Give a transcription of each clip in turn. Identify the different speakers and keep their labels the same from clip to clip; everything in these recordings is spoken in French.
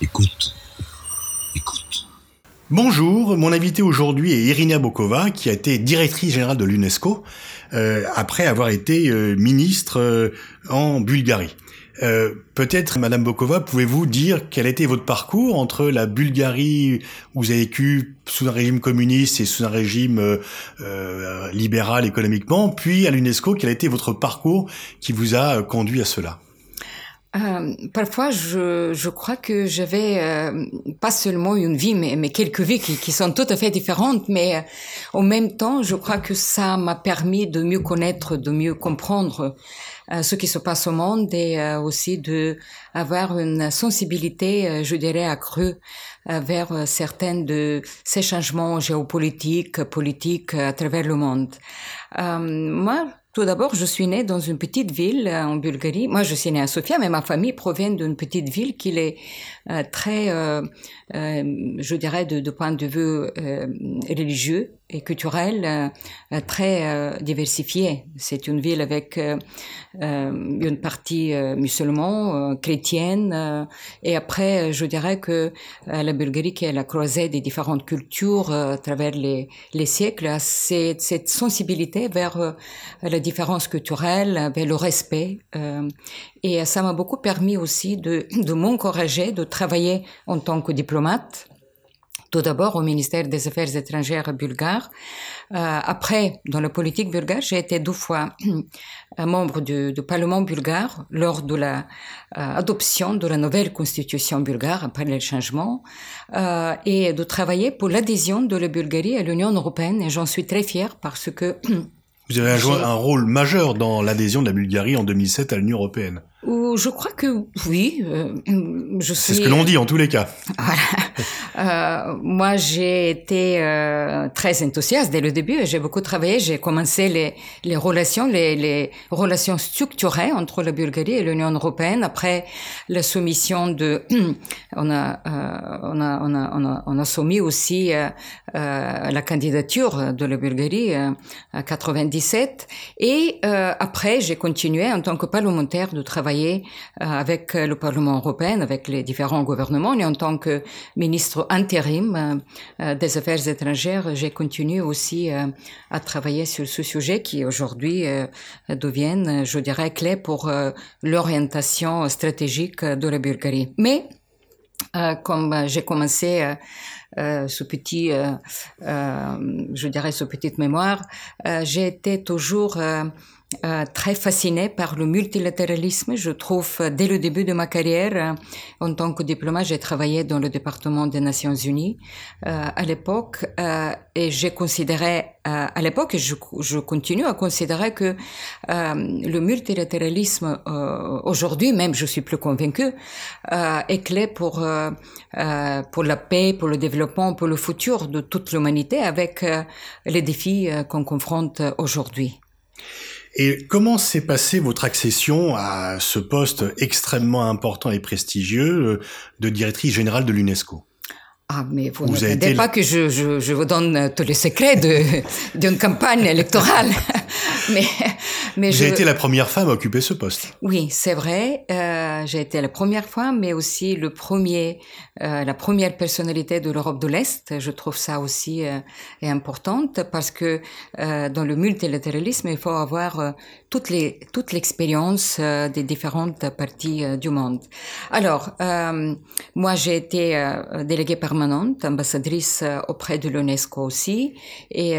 Speaker 1: Écoute, écoute.
Speaker 2: Bonjour, mon invité aujourd'hui est Irina Bokova, qui a été directrice générale de l'UNESCO après avoir été ministre en Bulgarie. Peut-être, Madame Bokova, pouvez-vous dire quel a été votre parcours entre la Bulgarie, où vous avez vécu sous un régime communiste et sous un régime libéral économiquement, puis à l'UNESCO, quel a été votre parcours qui vous a conduit à cela ?
Speaker 3: Parfois, je crois que j'avais pas seulement une vie, mais quelques vies qui sont tout à fait différentes. Mais en même temps, je crois que ça m'a permis de mieux connaître, de mieux comprendre ce qui se passe au monde et aussi de avoir une sensibilité, je dirais, accrue vers certains de ces changements géopolitiques, politiques à travers le monde. Moi, tout d'abord, je suis née dans une petite ville en Bulgarie. Moi, je suis née à Sofia, mais ma famille provient d'une petite ville qui est très, je dirais, de point de vue religieux et culturel, très diversifiée. C'est une ville avec une partie musulmane, chrétienne, et après, je dirais que la Bulgarie, qui est la croisée des différentes cultures à travers les siècles, a cette sensibilité vers la différence culturelle, vers le respect, et ça m'a beaucoup permis aussi de m'encourager, de travailler en tant que diplomate. Tout d'abord au ministère des Affaires étrangères bulgare. Après, dans la politique bulgare, j'ai été 2 fois membre du Parlement bulgare lors de la adoption de la nouvelle constitution bulgare après le changement, et de travailler pour l'adhésion de la Bulgarie à l'Union européenne. Et j'en suis très fière parce que
Speaker 2: vous avez joué un rôle majeur dans l'adhésion de la Bulgarie en 2007 à l'Union européenne.
Speaker 3: Je crois que oui.
Speaker 2: C'est ce que l'on dit en tous les cas.
Speaker 3: Voilà. Moi, j'ai été très enthousiaste dès le début. J'ai beaucoup travaillé. J'ai commencé les relations structurées entre la Bulgarie et l'Union européenne après la soumission on a soumis aussi la candidature de la Bulgarie à 97. Et après, j'ai continué en tant que parlementaire de travailler avec le Parlement européen, avec les différents gouvernements, et en tant que ministre intérim des Affaires étrangères, j'ai continué aussi à travailler sur ce sujet qui aujourd'hui devient, je dirais, clé pour l'orientation stratégique de la Bulgarie. Mais comme j'ai commencé ce petite mémoire, j'ai été toujours très fascinée par le multilatéralisme. Je trouve, dès le début de ma carrière, en tant que diplomate, j'ai travaillé dans le département des Nations Unies à l'époque, et j'ai considéré à l'époque, et je continue à considérer que le multilatéralisme aujourd'hui, même je suis plus convaincue, est clé pour la paix, pour le développement, pour le futur de toute l'humanité, avec les défis qu'on confronte aujourd'hui.
Speaker 2: Et comment s'est passée votre accession à ce poste extrêmement important et prestigieux de directrice générale de l'UNESCO ?
Speaker 3: Ah, mais vous n'attendez pas que je vous donne tous les secrets d'une campagne électorale. mais
Speaker 2: J'ai été la première femme à occuper ce poste.
Speaker 3: Oui, c'est vrai. J'ai été la première femme, mais aussi la première personnalité de l'Europe de l'Est. Je trouve ça aussi est importante parce que dans le multilatéralisme, il faut avoir toute l'expérience des différentes parties du monde. Alors, moi, j'ai été déléguée permanente, ambassadrice auprès de l'UNESCO aussi, et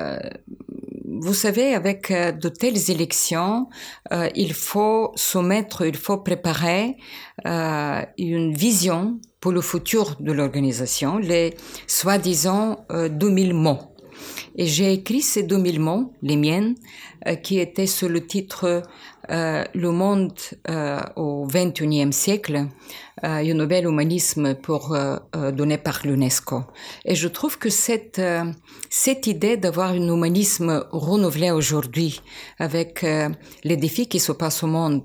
Speaker 3: vous savez, avec de telles élections, il faut préparer une vision pour le futur de l'organisation, les soi-disant 2000 mots. Et j'ai écrit ces 2000 mots, les miennes, qui étaient sous le titre Le monde au XXIe siècle, un nouvel humanisme donné par l'UNESCO. Et je trouve que cette idée d'avoir un humanisme renouvelé aujourd'hui, avec les défis qui se passent au monde,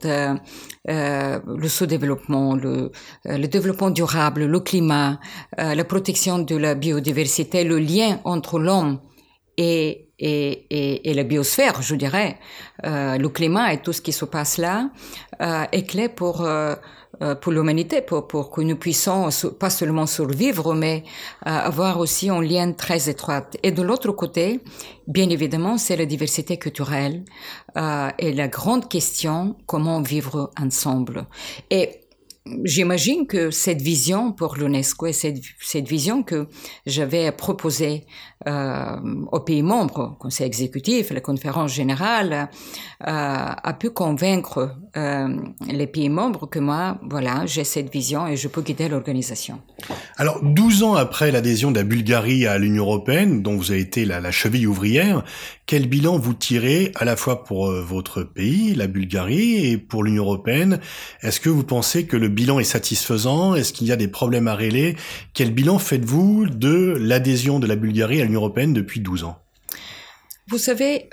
Speaker 3: le sous-développement, le développement durable, le climat, la protection de la biodiversité, le lien entre l'homme et la biosphère, je dirais, le climat et tout ce qui se passe là, est clé pour pour l'humanité, pour que nous puissions pas seulement survivre, mais avoir aussi un lien très étroit. Et de l'autre côté, bien évidemment, c'est la diversité culturelle et la grande question, comment vivre ensemble. Et j'imagine que cette vision pour l'UNESCO et cette vision que j'avais proposée aux pays membres, au Conseil exécutif, la conférence générale, a pu convaincre les pays membres que moi, voilà, j'ai cette vision et je peux guider l'organisation.
Speaker 2: Alors, 12 ans après l'adhésion de la Bulgarie à l'Union européenne, dont vous avez été la cheville ouvrière, quel bilan vous tirez à la fois pour votre pays, la Bulgarie, et pour l'Union européenne? Est-ce que vous pensez que le bilan est satisfaisant? Est-ce qu'il y a des problèmes à régler? Quel bilan faites-vous de l'adhésion de la Bulgarie à l'Union européenne depuis 12 ans?
Speaker 3: Vous savez,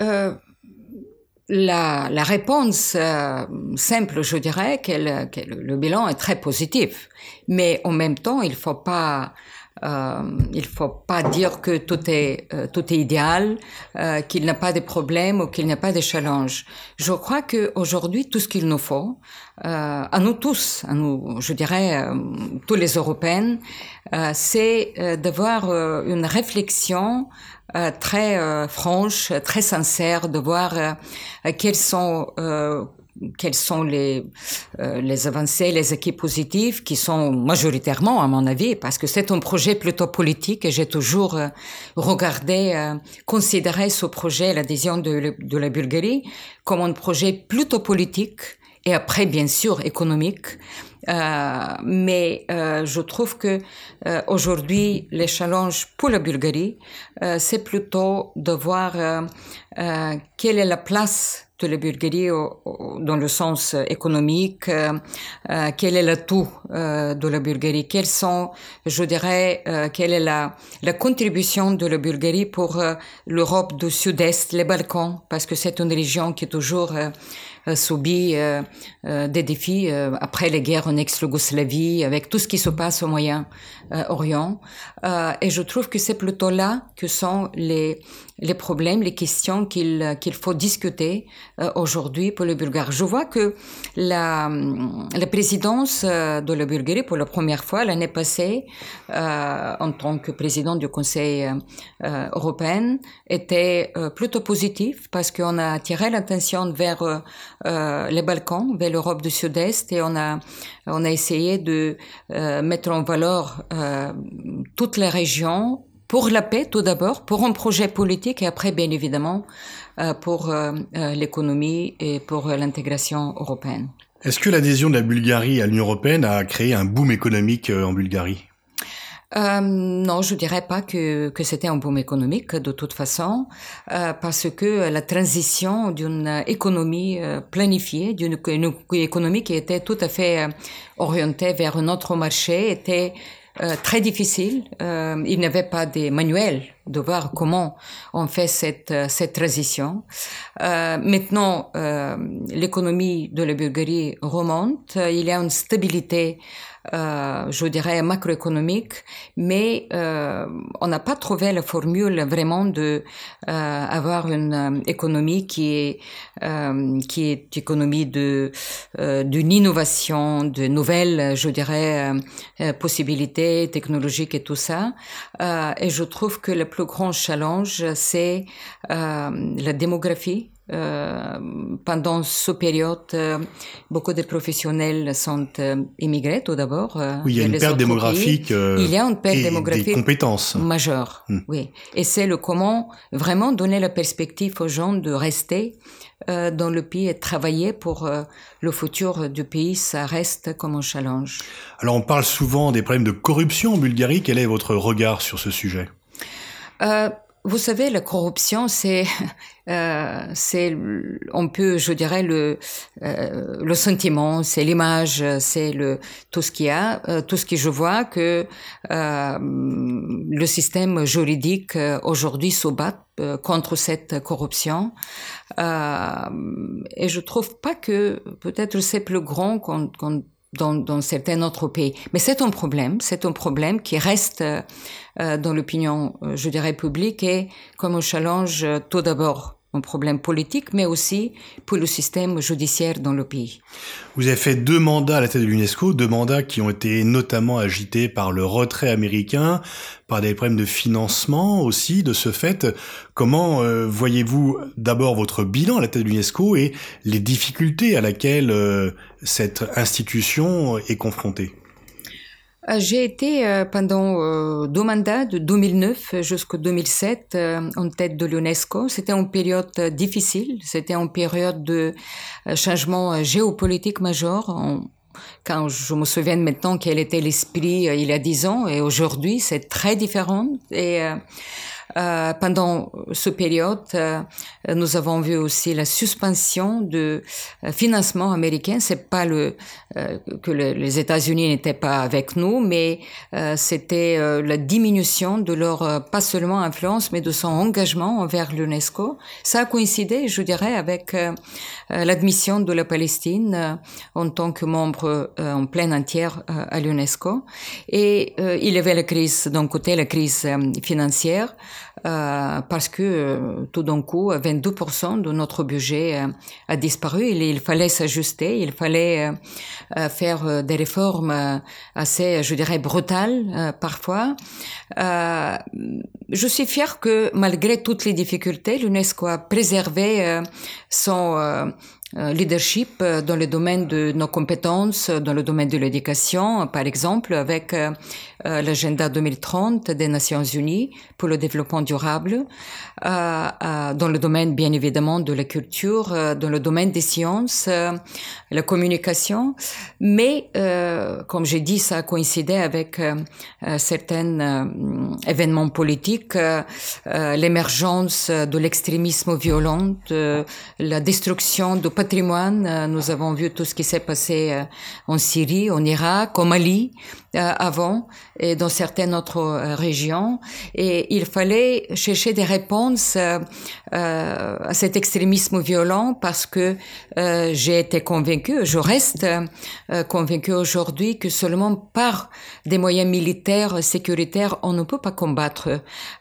Speaker 3: la réponse simple, je dirais, que le bilan est très positif. Mais en même temps, il faut pas dire que tout est idéal, qu'il n'y a pas de problème ou qu'il n'y a pas de challenge. Je crois que aujourd'hui, tout ce qu'il nous faut, à nous tous, je dirais, tous les Européens, c'est d'avoir une réflexion très franche, très sincère, de voir quelles sont les avancées, les acquis positifs qui sont majoritairement, à mon avis, parce que c'est un projet plutôt politique et j'ai toujours considéré ce projet, l'adhésion de la Bulgarie, comme un projet plutôt politique et après, bien sûr, économique. Mais je trouve que aujourd'hui, les challenges pour la Bulgarie, c'est plutôt de voir quelle est la place de la Bulgarie dans le sens économique, quel est l'atout de la Bulgarie, quelles sont, je dirais, quelle est la contribution de la Bulgarie pour l'Europe du Sud-Est, les Balkans, parce que c'est une région qui est toujours subit des défis après les guerres en ex-Yougoslavie, avec tout ce qui se passe au Moyen-Orient. Et je trouve que c'est plutôt là que sont les problèmes, les questions qu'il faut discuter aujourd'hui pour les Bulgares. Je vois que la présidence de la Bulgarie, pour la première fois l'année passée, en tant que président du Conseil européen, était plutôt positive parce qu'on a attiré l'attention vers les Balkans, vers l'Europe du Sud-Est, et on a essayé de mettre en valeur toutes les régions pour la paix tout d'abord, pour un projet politique et après bien évidemment pour l'économie et pour l'intégration européenne.
Speaker 2: Est-ce que l'adhésion de la Bulgarie à l'Union européenne a créé un boom économique en Bulgarie?
Speaker 3: Non, je dirais pas que c'était un boom économique de toute façon, parce que la transition d'une économie planifiée, d'une économie qui était tout à fait orientée vers un autre marché, était très difficile. Il n'y avait pas de manuel de voir comment on fait cette transition. Maintenant, l'économie de la Bulgarie remonte. Il y a une stabilité, je dirais macroéconomique, mais on n'a pas trouvé la formule vraiment de avoir une économie qui est économie d'une innovation, de nouvelles, je dirais, possibilités technologiques et tout ça. Et je trouve que le plus grand challenge, c'est la démographie. Pendant cette période, beaucoup de professionnels sont immigrés tout d'abord.
Speaker 2: Oui, il y a une perte démographique.
Speaker 3: Il y a une perte démographique
Speaker 2: des compétences
Speaker 3: majeure. Oui, et c'est le comment vraiment donner la perspective aux gens de rester dans le pays et travailler pour le futur du pays. Ça reste comme un challenge.
Speaker 2: Alors, on parle souvent des problèmes de corruption en Bulgarie. Quel est votre regard sur ce sujet?
Speaker 3: Vous savez, la corruption, c'est on peut, je dirais, le sentiment, c'est l'image, c'est tout ce qu'il y a, tout ce que je vois que le système juridique aujourd'hui se bat contre cette corruption. Et je trouve pas que peut-être c'est plus grand dans certains autres pays. Mais c'est un problème qui reste dans l'opinion, je dirais, publique et comme un challenge tout d'abord un problème politique, mais aussi pour le système judiciaire dans le pays.
Speaker 2: Vous avez fait 2 mandats à la tête de l'UNESCO, 2 mandats qui ont été notamment agités par le retrait américain, par des problèmes de financement aussi. De ce fait, comment voyez-vous d'abord votre bilan à la tête de l'UNESCO et les difficultés à laquelle cette institution est confrontée?
Speaker 3: J'ai été pendant 2 mandats, de 2009 jusqu'en 2007, en tête de l'UNESCO. C'était une période difficile, c'était une période de changement géopolitique majeur. Quand je me souviens maintenant quel était l'esprit il y a 10 ans, et aujourd'hui c'est très différent. Et pendant cette période, nous avons vu aussi la suspension de financement américain. C'est pas que les États-Unis n'étaient pas avec nous, mais c'était la diminution de leur pas seulement influence, mais de son engagement envers l'UNESCO. Ça a coïncidé, je dirais, avec l'admission de la Palestine en tant que membre en pleine entière à l'UNESCO. Et il y avait la crise d'un côté, la crise financière. Parce que tout d'un coup, 22% de notre budget a disparu. Il fallait s'ajuster, il fallait faire des réformes assez, je dirais, brutales parfois. Je suis fière que malgré toutes les difficultés, l'UNESCO a préservé son leadership dans le domaine de nos compétences, dans le domaine de l'éducation, par exemple, avec l'agenda 2030 des Nations Unies pour le développement durable, dans le domaine, bien évidemment, de la culture, dans le domaine des sciences, la communication. Mais, comme j'ai dit, ça a coïncidé avec certains événements politiques, l'émergence de l'extrémisme violent, la destruction de patrimoine. Nous avons vu tout ce qui s'est passé en Syrie, en Irak, au Mali avant et dans certaines autres régions. Et il fallait chercher des réponses à cet extrémisme violent parce que j'ai été convaincue, je reste convaincue aujourd'hui que seulement par des moyens militaires, sécuritaires, on ne peut pas combattre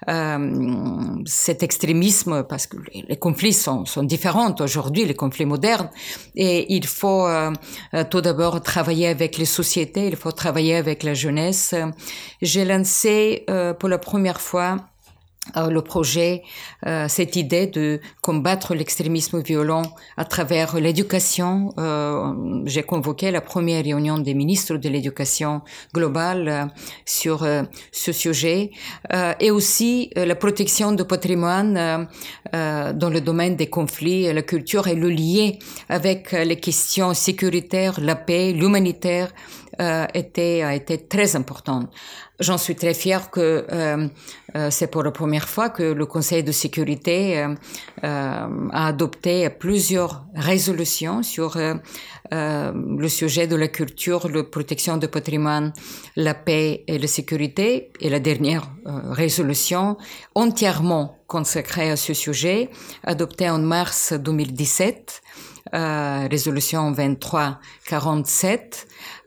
Speaker 3: cet extrémisme parce que les conflits sont différents aujourd'hui, les conflits modernes. Et il faut tout d'abord travailler avec les sociétés, il faut travailler avec la jeunesse. J'ai lancé pour la première fois le projet, cette idée de combattre l'extrémisme violent à travers l'éducation. J'ai convoqué la première réunion des ministres de l'éducation globale sur ce sujet et aussi la protection du patrimoine dans le domaine des conflits. La culture est le lié avec les questions sécuritaires, la paix, l'humanitaire a été très importante. J'en suis très fière que c'est pour la première fois que le Conseil de sécurité a adopté plusieurs résolutions sur le sujet de la culture, la protection du patrimoine, la paix et la sécurité. Et la dernière résolution entièrement consacrée à ce sujet, adoptée en mars 2017, résolution 2347,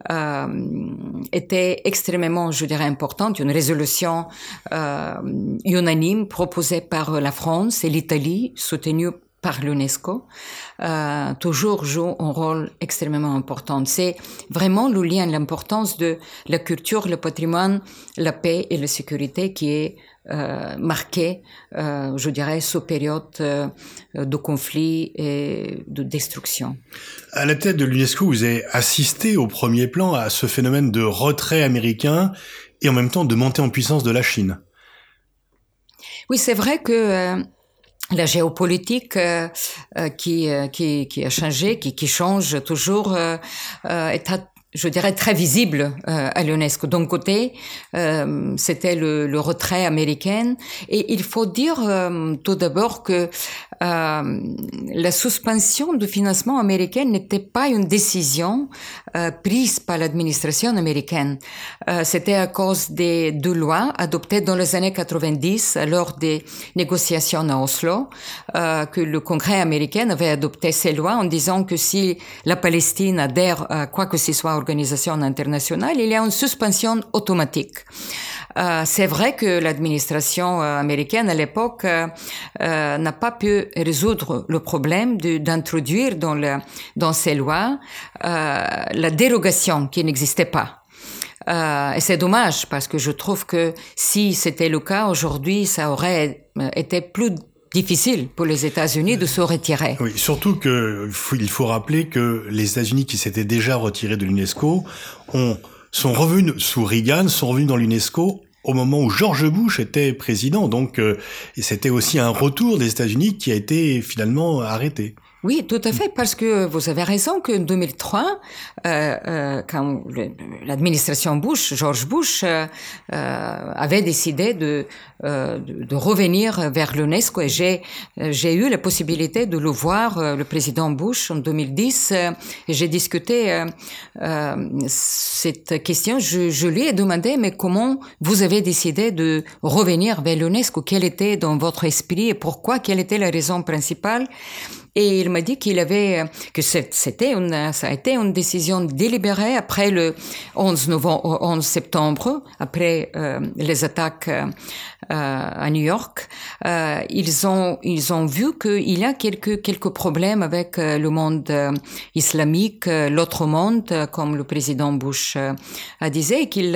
Speaker 3: était extrêmement, je dirais, importante. Une résolution unanime proposée par la France et l'Italie, soutenue par l'UNESCO, toujours joue un rôle extrêmement important. C'est vraiment le lien, l'importance de la culture, le patrimoine, la paix et la sécurité qui est marqué, je dirais, sous période de conflit et de destruction.
Speaker 2: À la tête de l'UNESCO, vous avez assisté au premier plan à ce phénomène de retrait américain et en même temps de montée en puissance de la Chine.
Speaker 3: Oui, c'est vrai que la géopolitique qui a changé, qui change toujours, est je dirais très visible à l'UNESCO. D'un côté, c'était le retrait américain, et il faut dire tout d'abord que la suspension du financement américain n'était pas une décision prise par l'administration américaine. C'était à cause des 2 lois adoptées dans les années 90 lors des négociations à Oslo, que le Congrès américain avait adopté ces lois en disant que si la Palestine adhère à quoi que ce soit organisation internationale, il y a une suspension automatique. C'est vrai que l'administration américaine à l'époque n'a pas pu veut résoudre le problème d'introduire dans ces lois la dérogation qui n'existait pas. Et c'est dommage parce que je trouve que si c'était le cas aujourd'hui, ça aurait été plus difficile pour les États-Unis de se retirer.
Speaker 2: Oui, surtout il faut rappeler que les États-Unis qui s'étaient déjà retirés de l'UNESCO sont revenus sous Reagan, sont revenus dans l'UNESCO au moment où George Bush était président. Donc, c'était aussi un retour des États-Unis qui a été finalement arrêté.
Speaker 3: Oui, tout à fait, parce que vous avez raison qu'en 2003, quand l'administration Bush, George Bush, avait décidé de revenir vers l'UNESCO, et j'ai eu la possibilité de le voir, le président Bush, en 2010, et j'ai discuté cette question. Je lui ai demandé, mais comment vous avez décidé de revenir vers l'UNESCO? Quel était dans votre esprit et pourquoi? Quelle était la raison principale? Et il m'a dit que ça a été une décision délibérée après le 11 septembre, après les attaques à New York. Ils ont vu qu'il y a quelques problèmes avec le monde islamique, l'autre monde, comme le président Bush a disait, qu'il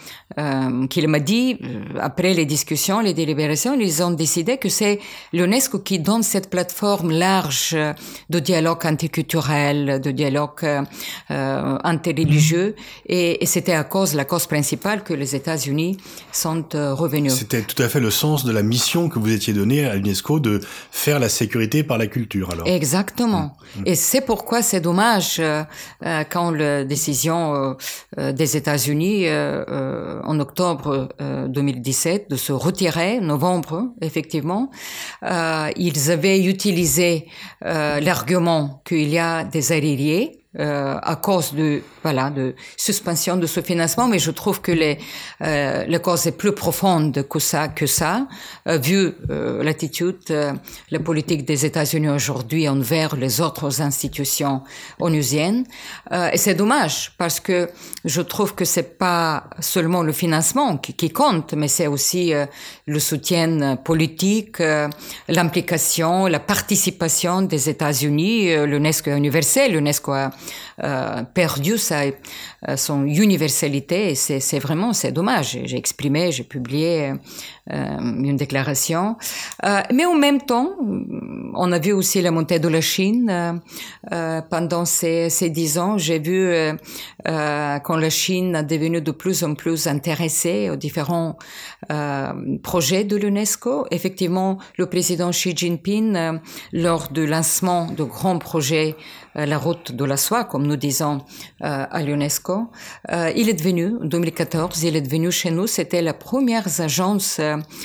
Speaker 3: m'a dit, après les discussions, les délibérations, ils ont décidé que c'est l'UNESCO qui donne cette plateforme large de dialogue interculturel, de dialogue interreligieux, et c'était la cause principale que les États-Unis sont revenus.
Speaker 2: C'était tout à fait le sens de la mission que vous étiez donnée à l'UNESCO de faire la sécurité par la culture, alors.
Speaker 3: Exactement. Et c'est pourquoi c'est dommage quand la décision des États-Unis en octobre 2017 de se retirer, novembre, effectivement, ils avaient utilisé l'argument qu'il y a des arriérés à cause de suspension de ce financement, mais je trouve que la cause est plus profonde que ça, vu l'attitude, la politique des États-Unis aujourd'hui envers les autres institutions onusiennes. Et c'est dommage parce que je trouve que c'est pas seulement le financement qui compte, mais c'est aussi le soutien politique, l'implication, la participation des États-Unis. L'UNESCO est universel, l'UNESCO a perdu son universalité, et c'est dommage. J'ai publié une déclaration, mais en même temps, on a vu aussi la montée de la Chine pendant ces 10 ans. J'ai vu quand la Chine est devenue de plus en plus intéressée aux différents projets de l'UNESCO. Effectivement, le président Xi Jinping, lors du lancement de grands projets, la route de la soie, comme nous disons à l'UNESCO, il est devenu, en 2014, il est devenu chez nous, c'était la première agence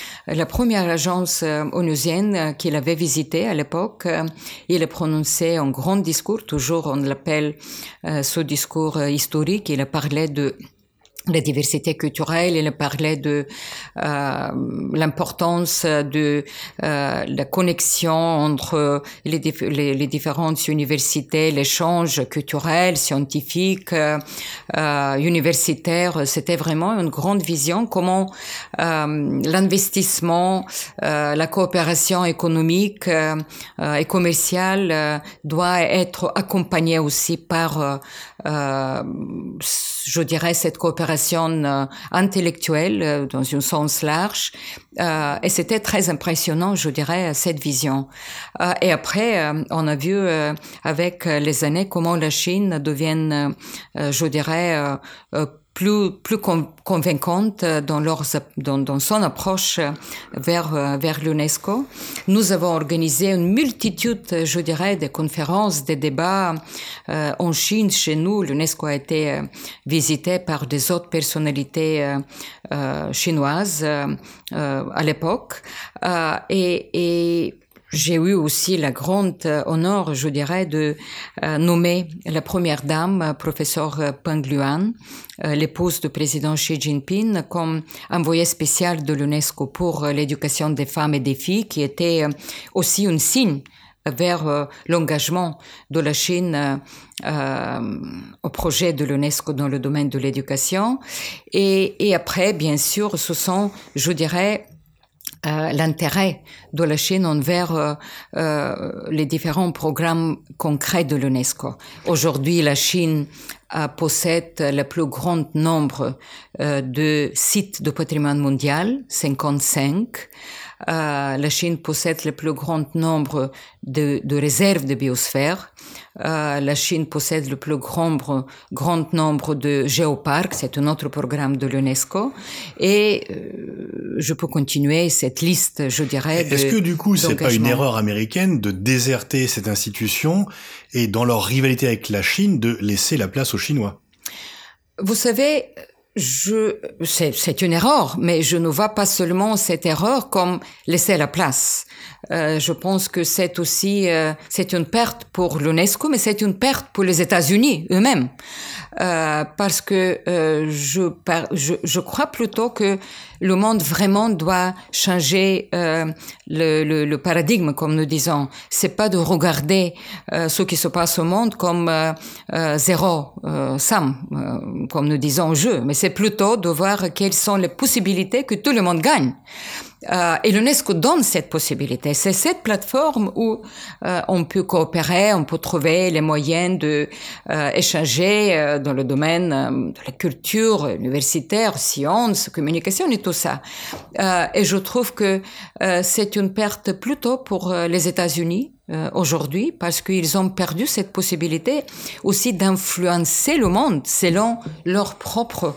Speaker 3: onusienne qu'il avait visitée à l'époque. Il a prononcé un grand discours, toujours on l'appelle ce discours historique. Il a parlé de la diversité culturelle, il parlait de l'importance de la connexion entre les différentes universités, l'échange culturel, scientifique, universitaire. C'était vraiment une grande vision, comment l'investissement, la coopération économique et commerciale doit être accompagnée aussi par je dirais cette coopération intellectuelle dans un sens large, et c'était très impressionnant, je dirais, cette vision. Et après, on a vu avec les années comment la Chine devient, je dirais, plus convaincante dans son approche vers l'UNESCO. Nous avons organisé une multitude, je dirais, de conférences, de débats en Chine. Chez nous, l'UNESCO a été visité par des autres personnalités chinoises à l'époque, et j'ai eu aussi la grande honneur, je dirais, de nommer la première dame, professeure Peng Luan, l'épouse du président Xi Jinping, comme envoyée spéciale de l'UNESCO pour l'éducation des femmes et des filles, qui était aussi un signe vers l'engagement de la Chine au projet de l'UNESCO dans le domaine de l'éducation. Et après, bien sûr, ce sont, je dirais, l'intérêt de la Chine envers les différents programmes concrets de l'UNESCO. Aujourd'hui, la Chine possède le plus grand nombre de sites de patrimoine mondial, 55. La Chine possède le plus grand nombre de réserves de biosphère. La Chine possède le plus grand nombre de géoparcs, c'est un autre programme de l'UNESCO. Et je peux continuer cette liste, je dirais.
Speaker 2: Est-ce que du coup, c'est pas une erreur américaine de déserter cette institution et dans leur rivalité avec la Chine, de laisser la place aux Chinois?
Speaker 3: Vous savez, c'est une erreur, mais je ne vois pas seulement cette erreur comme laisser la place. Je pense que c'est aussi, c'est une perte pour l'UNESCO, mais c'est une perte pour les États-Unis eux-mêmes. Parce que je crois plutôt que le monde vraiment doit changer le paradigme, comme nous disons. C'est pas de regarder ce qui se passe au monde comme zéro somme, comme nous disons au jeu, mais c'est plutôt de voir quelles sont les possibilités que tout le monde gagne. Et l'UNESCO donne cette possibilité. C'est cette plateforme où on peut coopérer, on peut trouver les moyens de échanger dans le domaine de la culture universitaire, sciences, communication et tout ça. Et je trouve que c'est une perte plutôt pour les États-Unis aujourd'hui, parce qu'ils ont perdu cette possibilité aussi d'influencer le monde selon leur propre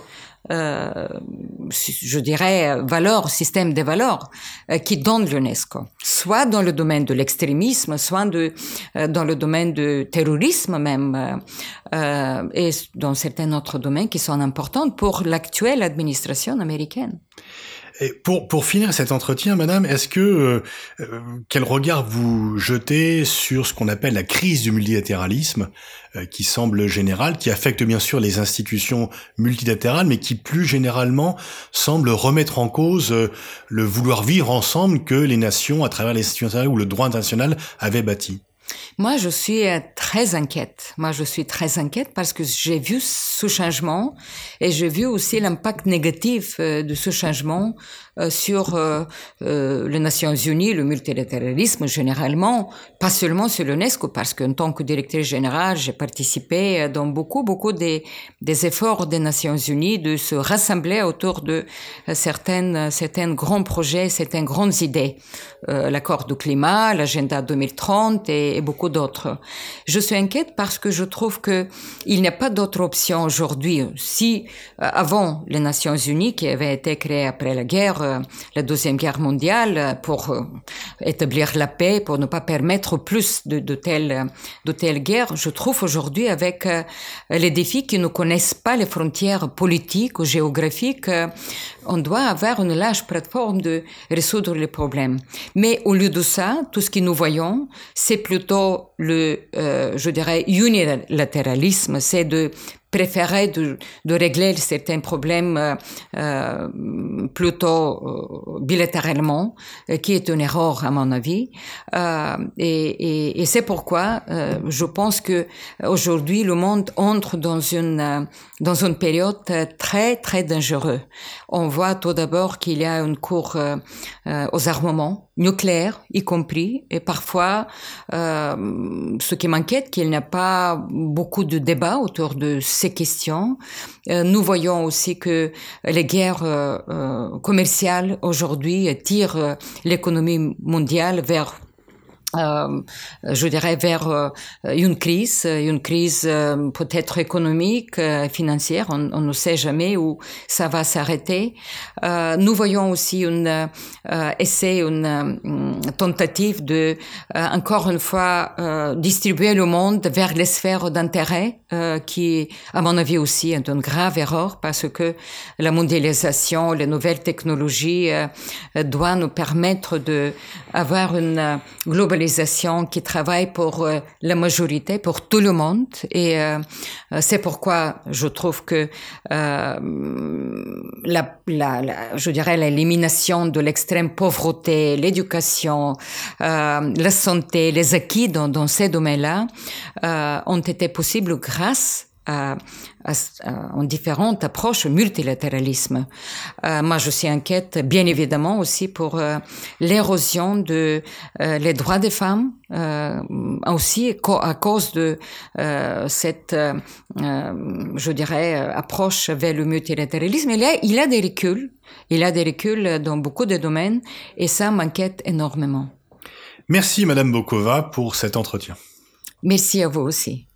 Speaker 3: je dirais, valeurs, système de valeurs qui donne l'UNESCO, soit dans le domaine de l'extrémisme, soit dans le domaine du terrorisme même, et dans certains autres domaines qui sont importants pour l'actuelle administration américaine.
Speaker 2: Et pour finir cet entretien, madame, est-ce que quel regard vous jetez sur ce qu'on appelle la crise du multilatéralisme, qui semble générale, qui affecte bien sûr les institutions multilatérales, mais qui plus généralement semble remettre en cause le vouloir vivre ensemble que les nations, à travers les institutions internationales ou le droit international, avaient bâti?
Speaker 3: Moi, je suis très inquiète. Parce que j'ai vu ce changement et j'ai vu aussi l'impact négatif de ce changement sur les Nations Unies, le multilatéralisme généralement, pas seulement sur l'UNESCO, parce qu'en tant que directrice générale, j'ai participé dans beaucoup des efforts des Nations Unies de se rassembler autour de certains grands projets, certaines grandes idées. L'accord du climat, l'agenda 2030 et beaucoup d'autres. Je suis inquiète parce que je trouve que il n'y a pas d'autre option aujourd'hui. Si avant les Nations Unies, qui avaient été créées après la guerre, la Deuxième Guerre mondiale, pour établir la paix, pour ne pas permettre plus de telles guerres, je trouve aujourd'hui avec les défis qui ne connaissent pas les frontières politiques ou géographiques, on doit avoir une large plateforme de résoudre les problèmes. Mais au lieu de ça, tout ce que nous voyons, c'est plutôt je dirais, unilatéralisme, c'est de préférer de régler certains problèmes plutôt bilatéralement, qui est une erreur à mon avis. Et c'est pourquoi je pense que aujourd'hui le monde entre dans une période très très dangereuse. On voit tout d'abord qu'il y a une course aux armements nucléaires y compris, et parfois ce qui m'inquiète, qu'il n'y a pas beaucoup de débats autour de ces questions. Nous voyons aussi que les guerres commerciales aujourd'hui tirent l'économie mondiale vers je dirais vers une crise peut-être économique, financière, on ne sait jamais où ça va s'arrêter. Nous voyons aussi une tentative de encore une fois distribuer le monde vers les sphères d'intérêt, qui à mon avis aussi est une grave erreur, parce que la mondialisation, les nouvelles technologies doivent nous permettre de avoir une globalisation qui travaille pour la majorité, pour tout le monde, et c'est pourquoi je trouve que je dirais l'élimination de l'extrême pauvreté, l'éducation, la santé, les acquis dans ces domaines-là ont été possibles grâce en différentes approches au multilatéralisme. Moi, je suis inquiète, bien évidemment, aussi pour l'érosion de les droits des femmes, aussi à cause de cette, je dirais, approche vers le multilatéralisme. Il a des reculs. Il a des reculs dans beaucoup de domaines et ça m'inquiète énormément.
Speaker 2: Merci Madame Bokova pour cet entretien.
Speaker 3: Merci à vous aussi.